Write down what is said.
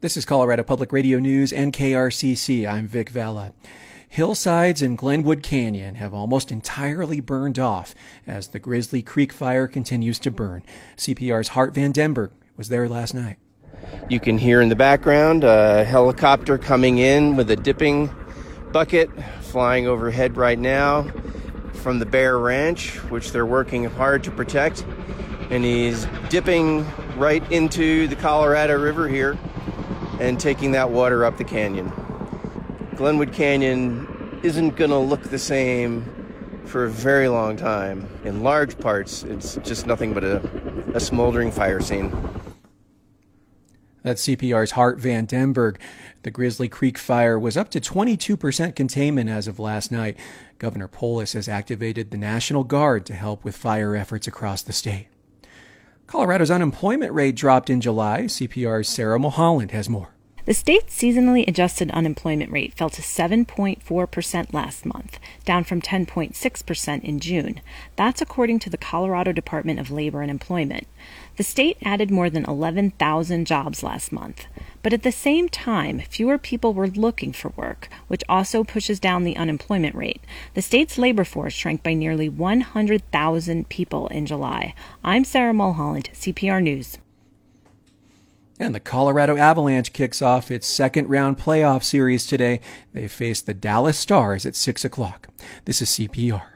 This is Colorado Public Radio News and KRCC. I'm Vic Vela. Hillsides in Glenwood Canyon have almost entirely burned off as the Grizzly Creek fire continues to burn. CPR's Hart Van Denberg was there last night. You can hear in the background a helicopter coming in with a dipping bucket flying overhead right now from the Bear Ranch, which they're working hard to protect. And he's dipping right into the Colorado River here and taking that water up the canyon. Glenwood Canyon isn't going to look the same for a very long time. In large parts, it's just nothing but a smoldering fire scene. That's CPR's Hart Van Denberg. The Grizzly Creek fire was up to 22% containment as of last night. Governor Polis has activated the National Guard to help with fire efforts across the state. Colorado's unemployment rate dropped in July. CPR's Sarah Mulholland has more. The state's seasonally adjusted unemployment rate fell to 7.4% last month, down from 10.6% in June. That's according to the Colorado Department of Labor and Employment. The state added more than 11,000 jobs last month. But at the same time, fewer people were looking for work, which also pushes down the unemployment rate. The state's labor force shrank by nearly 100,000 people in July. I'm Sarah Mulholland, CPR News. And the Colorado Avalanche kicks off its second-round playoff series today. They face the Dallas Stars at 6 o'clock. This is CPR.